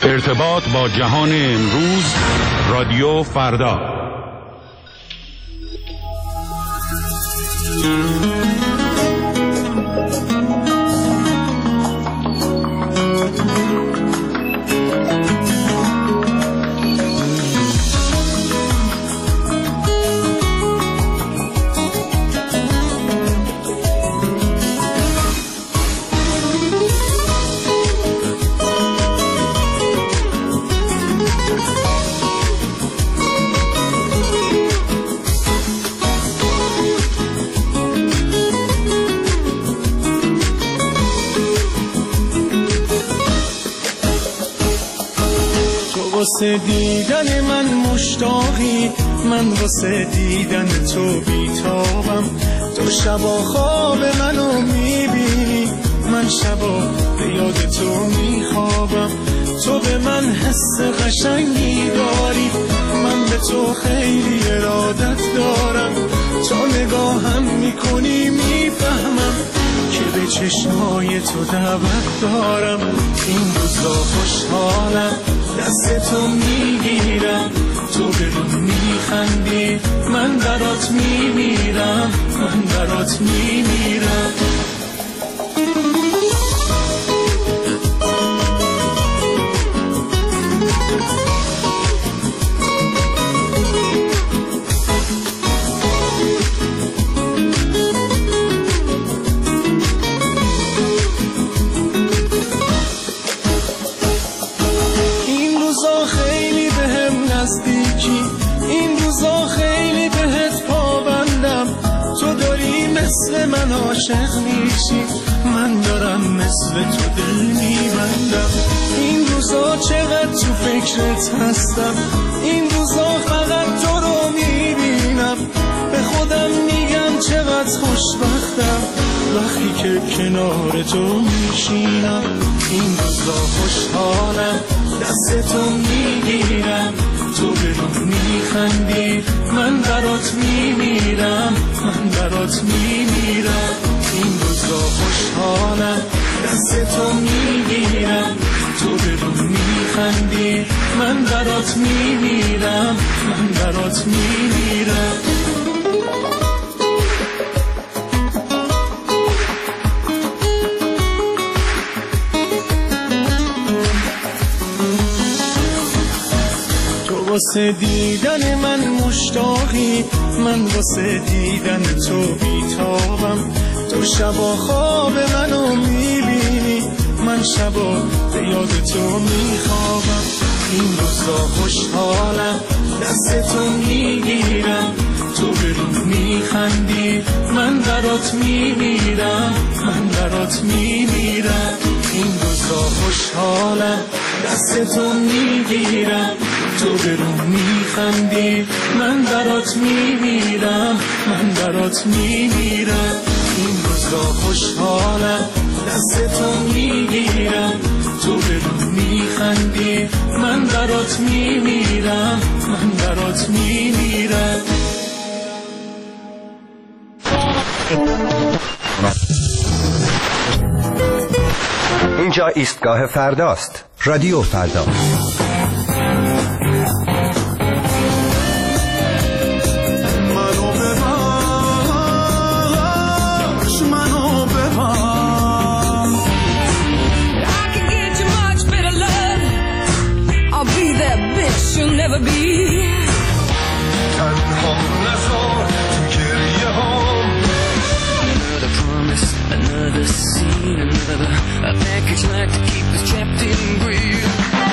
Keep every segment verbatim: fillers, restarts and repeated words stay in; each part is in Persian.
ارتباط با جهان امروز، رادیو فردا. واسه دیدن من مشتاقی، من واسه دیدن تو بیتابم. تو شبا خواب منو میبینی، من شبا به یاد تو میخوابم. تو به من حس قشنگی داری، من به تو خیلی ارادت دارم. تو نگاهم میکنی میفهمم که به چشمای تو دعوت دارم. این روزا خوشحالم، دست تو میگیرم، تو به رو میخندی، من برات میمیرم، من برات میمیرم. مثل من عاشق میشی، من دارم مثل تو دل میبندم. این روزا چقدر تو فکرت هستم، این روزا فقط تو رو میبینم. به خودم میگم چقدر خوشبختم وقتی که کنار تو میشینم. این روزا خوشحالم، دست تو میگیرم، تو به رو میخندی، من برات میمیرم، من برات میمیرم. این روزا خوشحالم، دست تو میگیرم، تو به رو میخندی، من برات میمیرم، من برات میمیرم. واسه دیدن من مشتاقی، من واسه دیدن تو بیتابم. تو شبا خواب منو میبینی، من شبا به یاد تو میخوابم. این روزا خوشحالم، دست تو میگیرم، تو به رو میخندی، من برات میمیرم، من برات میمیرم. این روزا خوشحالم، دست تو میگیرم، تو به رو میخندی، من برات میمیرم، من برات میمیرم. این روزا خوشحالم، دست تو میگیرم، تو به رو میخندی، من برات میمیرم، من برات میمیرم. اینجا ایستگاه فرداست، رادیو فردا. You'll never be تنها نذار تو گریه هام. Another promise, another scene, another a package like to keep us trapped in greed.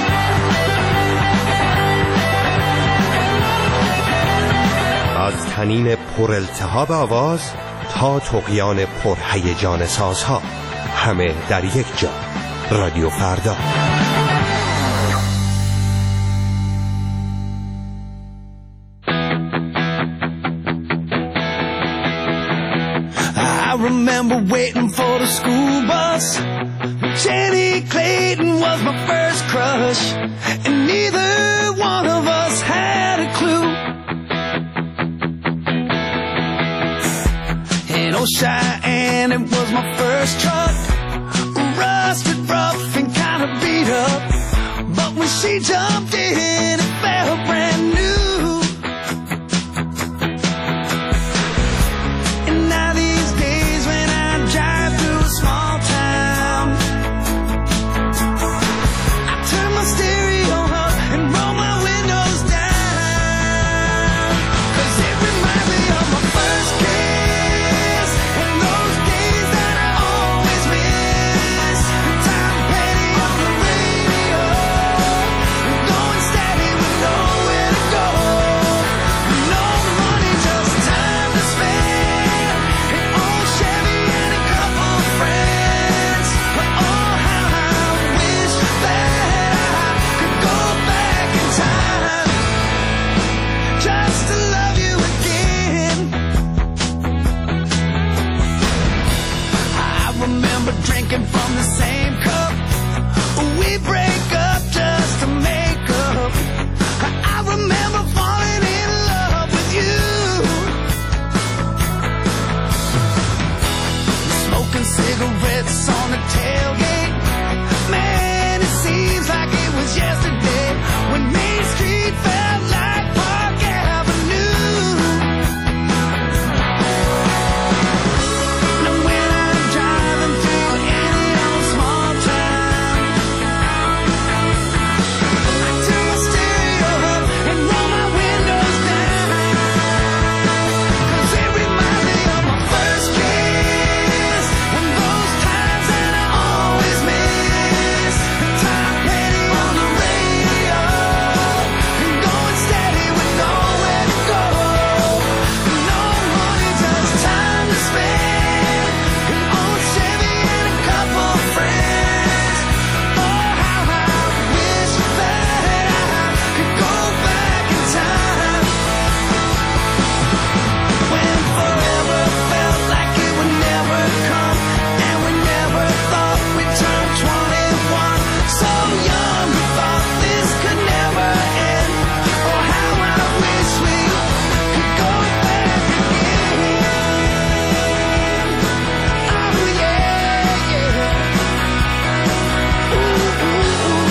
از طنین پر التهاب آواز تا طغیان پر هیجان سازها، همه در یک جا. رادیو فردا. I remember waiting for the school bus. Jenny Clayton was my first crush, and neither one of us had a clue. In old Cheyenne, it was my first truck, rusted, rough, and kind of beat up. But we she jumped in, it felt brand new. And now these days when I drive through a small town, I turn my stereo up and roll my windows down, 'cause it reminds me of my first kiss and those days that I always miss. Tom Petty on the radio, going steady with nowhere to go. No money, just time to spend. An old Chevy and a couple of friends. But oh, how I wish that I could go back in time, just to love you again. I remember drinking from the same cup. We break up just to make up. I remember falling in love with you, smoking cigarettes on the tailgate. Man, it seems like it was yesterday when Main Street felt like Park Avenue. And when I'm driving through any old small town, I turn my stereo up and roll my windows down, 'cause it reminds me of my first kiss and those times that I always miss. Tom Petty on the radio, and going steady with nowhere to go. No money, just time to spend. An old Chevy and a couple of friends. Oh, how I wish that I could go back in time, when forever felt like it would never come, and we never thought we'd turn twenty-one. So young, we thought this could never end. Oh, how I wish we could go back again. Oh yeah, yeah. Ooh, ooh, ooh.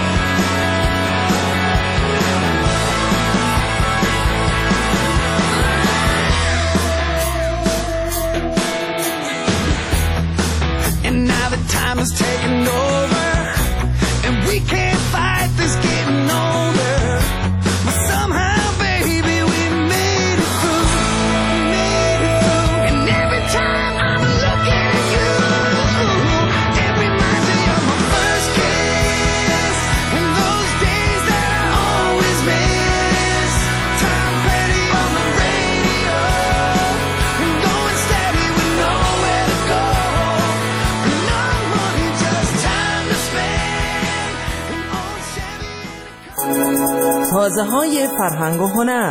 And now the time is taking over, and we can't fight this getting older. But somehow, baby, we made it through, made it through. And every time I'm looking at you, it reminds me of my first kiss and those days that I always miss. Tom Petty on the radio, and going steady with nowhere to go. No money, just time to spend. An old Chevy. تازه های فرهنگ و هنر.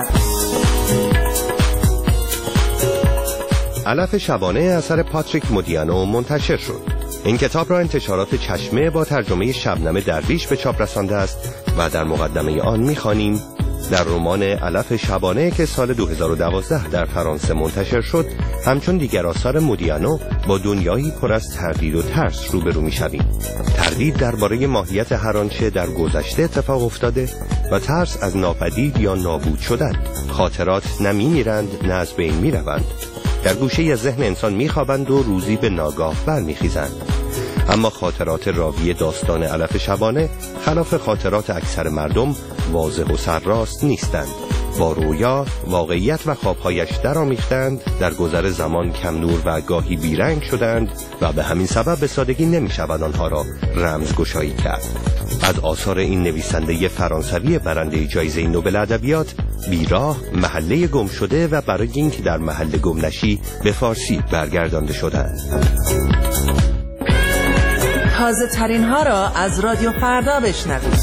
علف شبانه اثر پاتریک مودیانو منتشر شد. این کتاب را انتشارات چشمه با ترجمه شبنم درویش به چاپ رسانده است و در مقدمه آن می‌خوانیم: در رمان علف شبانه که سال دو هزار و دوازده در فرانسه منتشر شد، همچون دیگر آثار مودیانو با دنیایی پر از تردید و ترس روبرو می‌شویم. تردید درباره ماهیت هر آنچه در گذشته اتفاق افتاده و ترس از ناپدید یا نابود شدن. خاطرات نه می‌میرند نه از بین می‌روند. در گوشه از ذهن انسان می‌خوابند و روزی به ناگاه برمیخیزند. اما خاطرات راوی داستان علف شبانه خلاف خاطرات اکثر مردم واضح و سرراست نیستند. با رویا، واقعیت و خوابهایش درآمیختند، در گذر زمان کم نور و گاهی بیرنگ شدند و به همین سبب به سادگی نمی‌شود آنها را رمزگشایی کرد. از آثار این نویسنده فرانسوی برنده جایزه نوبل ادبیات، بیراه، محله گم شده و برای اینکه در محله گم نشی به فارسی برگردانده شدند. تازه ترین ها را از رادیو فردا بشنوید.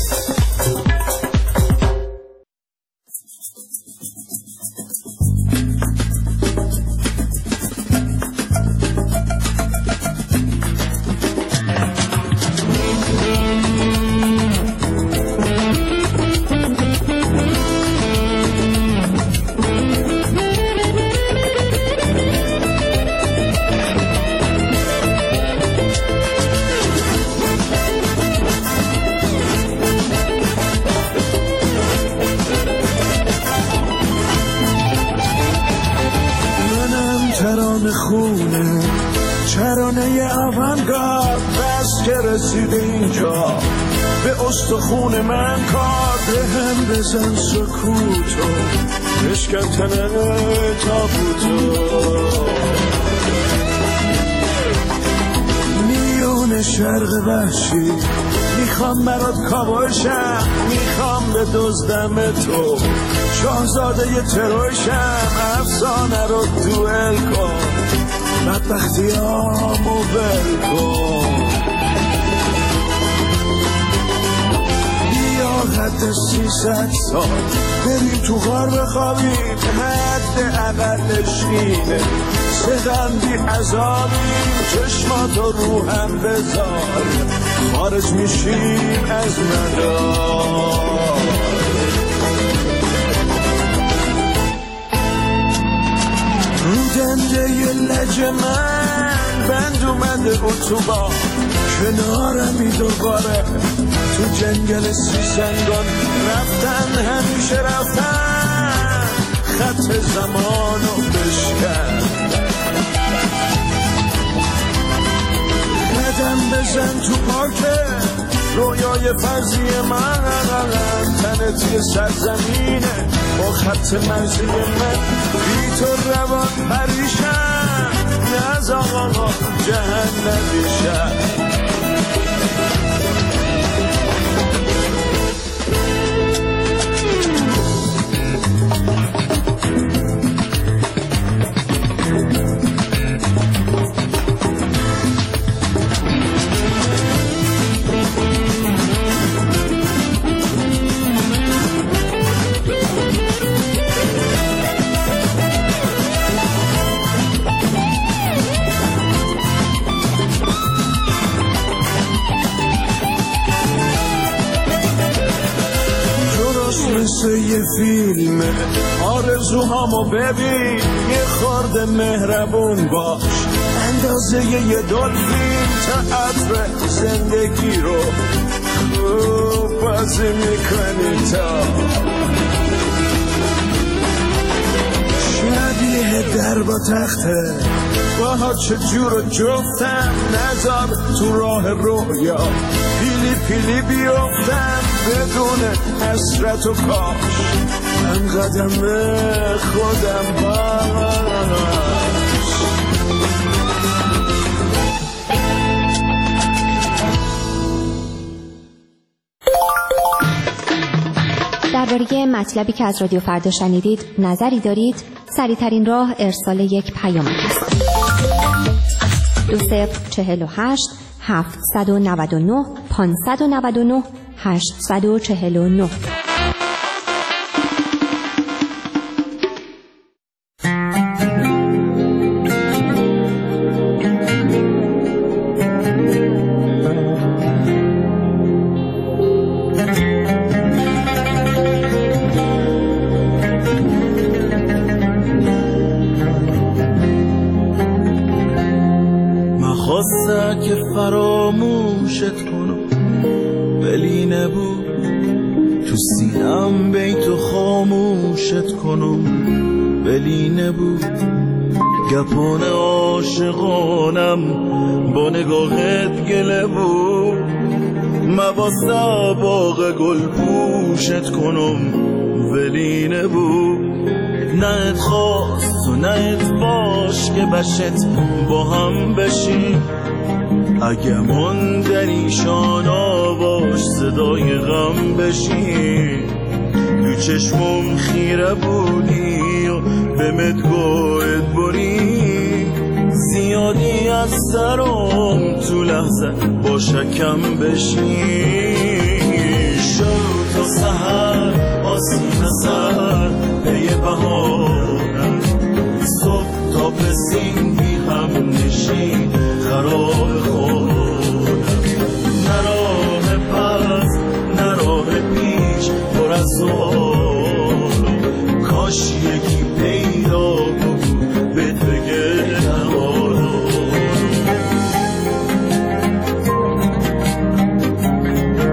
رسم خونه چرانه اوانگارد بس که رسیده اینجا به استخون من کار به هم بزن سکوتو بشکن تنه تابوتو میون شرق وحشی میخوام برات کابوشم میخوام به دزدم تو شاهزاده ی تروشم افسانه رو دوئل کن بدبختیامو بل کن بیا حد سیصد سال بریم تو غار بخوابیم حد اقلش اینه سقندی عذابیم چشماتو رو هم بذار خارج میشیم از مدار رو دنده ی لج من بند اومده اتوبان کنارمی دوباره تو جنگل سیسنگان رفتن همیشه رفتن خط زمانو بشکن قدم بزن تو پاکه رویای فرضی من تنت یه سرزمینه با خط مرزی من بی تو روان پریشم نز آقا جهنمی شد یه فیلمه آرزوهامو ببین یه خورده مهربون باش اندازه یه دلفین تئاتر زندگی رو خوب بازی میکنی تا شبیه در با تخته باها چجور جفتم نذار تو راه رویا پیلی پیلی بیفتم بدون حسرت و کاش من قدم خودم باش درباره مطلبی که از رادیو فردا شنیدید نظری دارید؟ سریع‌ترین راه ارسال یک پیام است. دو صفر چهل و هشت هفتصد و نود و نه پانصد و نود و نه هشتصد و چهل و نه. که فراموشت کنم ولی نبود تو سینم بیتو خاموشت کنم ولی نبود گپان عاشقانم با نگاهت گله بود مواسه باغ گل پوشت کنم ولی نبود نه ات خواست و نه ات باش که بشت با هم بشیم اگه من در ایشان آواش صدای غم بشی تو چشمم خیره بودی و به مدگوهت بری زیادی از سرم تو لحظه با شکم بشی شو تا سهر آسین سر پی بهارم صبح تا پسین بی هم نشین خراب خودم نراه پس نراه پیش پر از زارم کاش یکی پیدا بود بهت بگه نهارم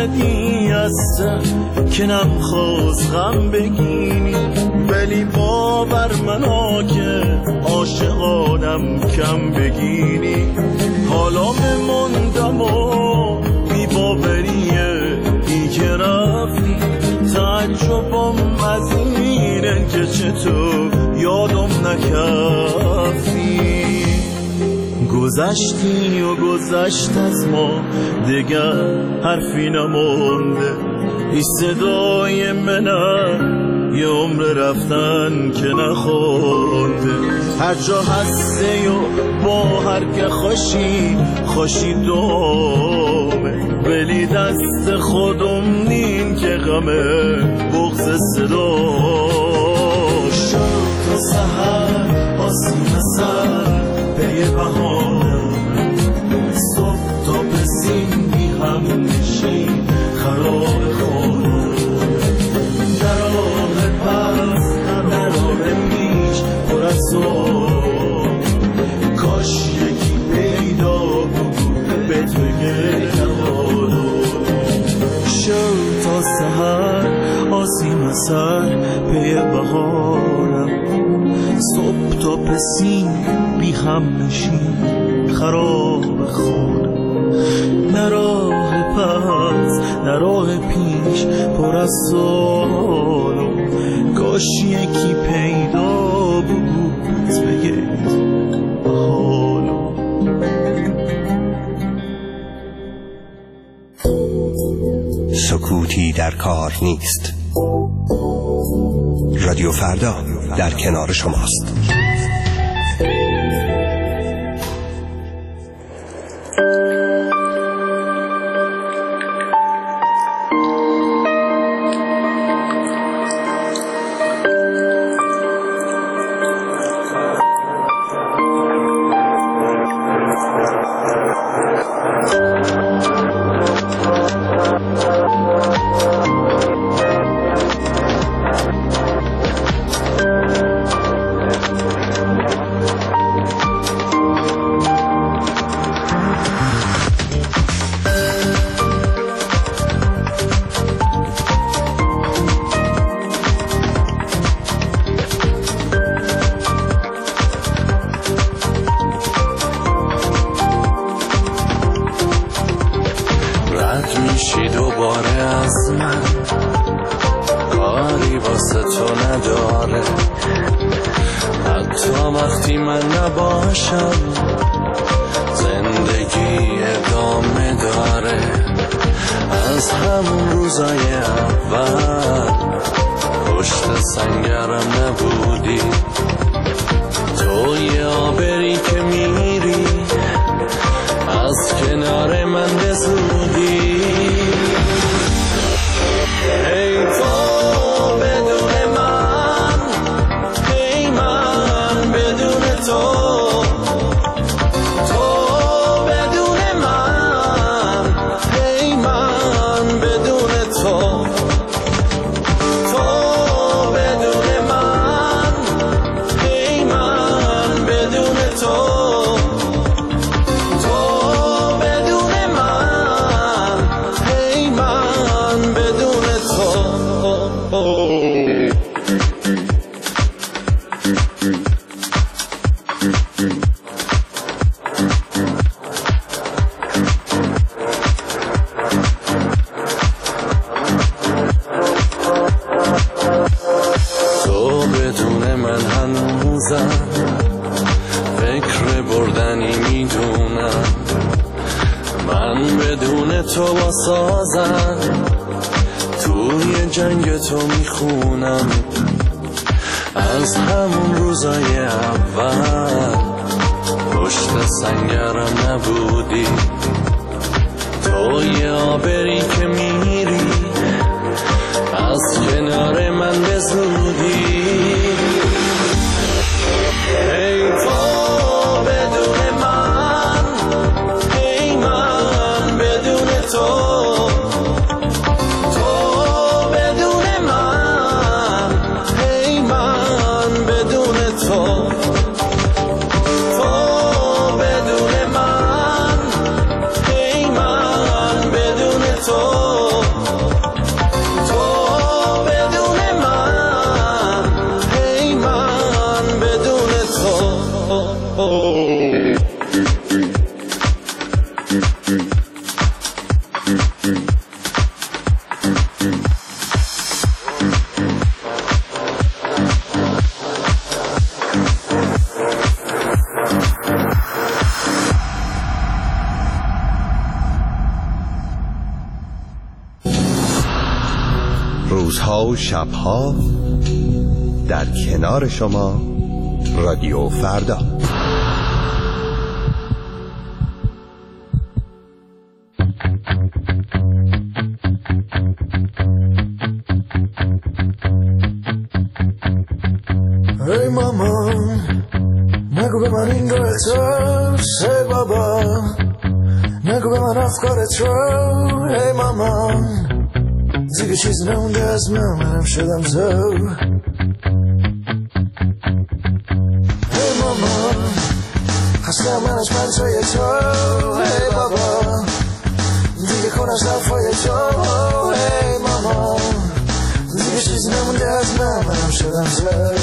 بدی هستم که نمیخواست غم بگیری، ولی باور منو که عاشقانم کم بگیری. حالا بموندم و بی باوریه ای که رفتی، تعجبم از اینه که چطور یادم نکرفتی. گذشتی و گذشت از ما دیگر حرفی نمونده، این صدای منه یه عمر رفتن که نخونده. هر جا هسته و با هر که خوشی خوشی دومه، ولی دست خودم نین که غمه بغض صدا شد. تا سحر آسیم سر به بهار، صبح تا بسیم بی هم نشین خراب خود. در راه پس در راه پیش پر از صبح، کاش یکی پیدا بود بهت بگه نهارو. شد تا سحر آسیم سر به بهارم، صبح تا پسین بی هم نشین خراب خود. نه راه پس نه راه پیش پر از سالو، کاش یکی پیدا بود بگه حالو. سکوتی در کار نیست. رادیو فردا در کنار شماست. تو روزها و شبها در کنار شما رادیو فردا. ای مامان نگو به من این رو احساس، ای بابا نگو به من افکارت رو، ای مامان دیگه چیزی نمونده از من، منم شدم تو. ای مامان خستم من از پنجای تو، ای بابا دیگه کن از حرفای تو، ای مامان دیگه چیزی نمونده از من، منم شدم تو.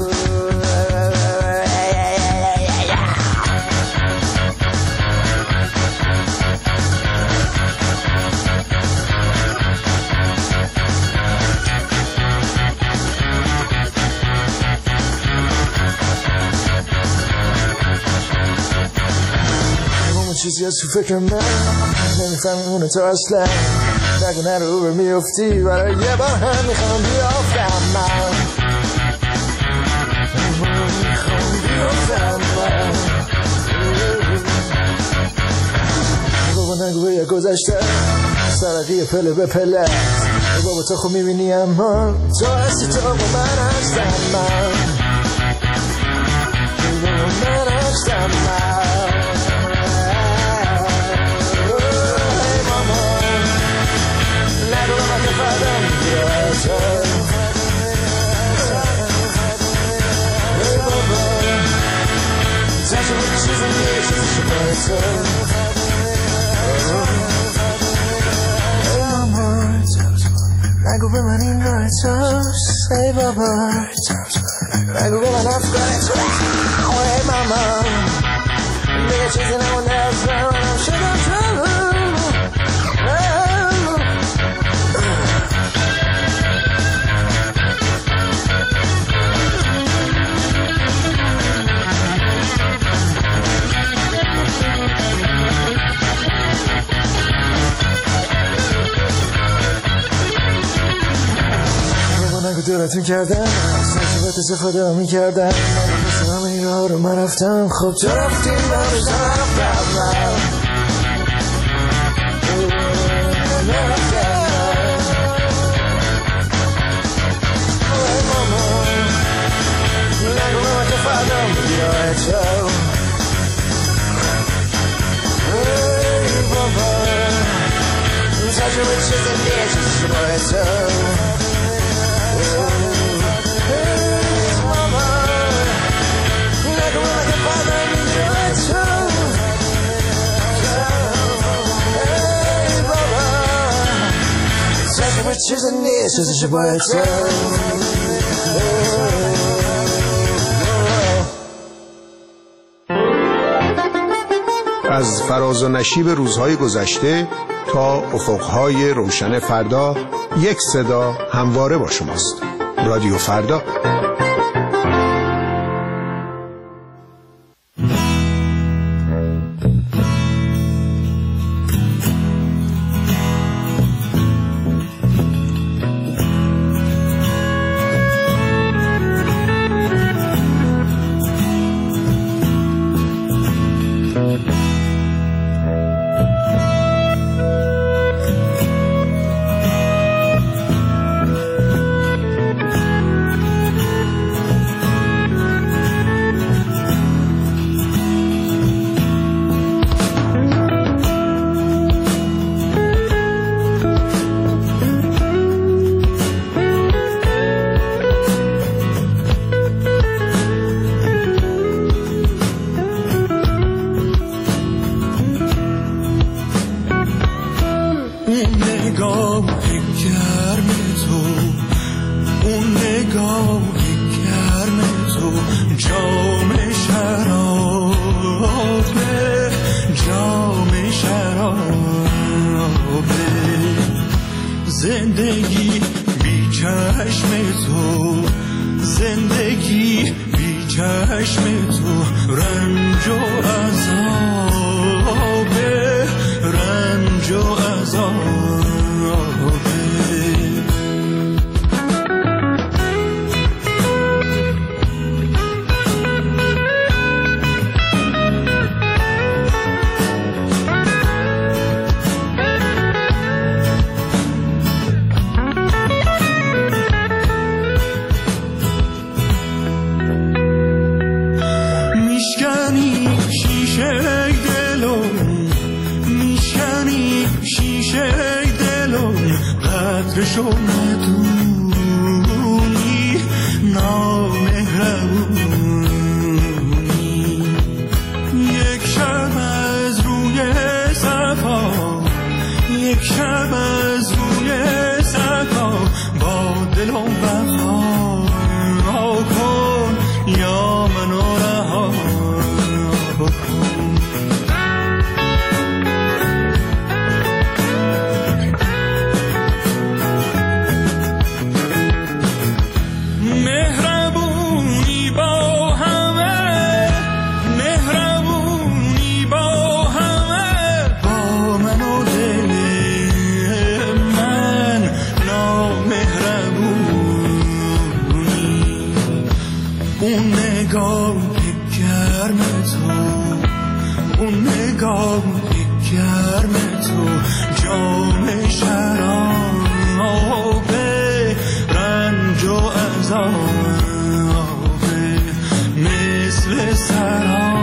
چیزی از تو فکر من نمیفهمی اونو تو اصلا، نگو نرو به میفتی برای یه بار هم میخوام بیافتم من، میخوام بیافتم من. بابا نگو به یه گذشته سرقی پله به پله، بابا تو خب میبینی اما تو هستی، تو با من هستم من، با من هستم من. نگو به من این راه توست، ای بابا نگو به من افکارت رو، ای ماما دیگه چیزی نمونده از من، منم شدم تو. دورتون کردم سرشبت استفاده می کردم، من همه این راه رو من رفتم، خب تو رفتیم من روزم رفتم من رفتم. ای ماما نگو به من که فردام بیای تو، ای بابا تجربه چه زندگی چیزی باید تو. چیزی نیست چیزی باید تو. از فراز و نشیب روزهای گذشته تا افقهای روشن فردا، یک صدا همواره با شماست. رادیو فردا. زندگی بی چشم تو، زندگی بی چشم تو، رنج و عذابه، رنج و عذابه. و ندونی نامهربونی. یک شب از روی صفا، یک شب از روی صفا با دل و وفا کن یا منو رها بکن. مهربونی با همه، مهربونی با همه، با من و دل من نامهربونی. اون نگاه گرم تو، اون نگاه گرم تو جام شراب رنج و عذاب مثل سراب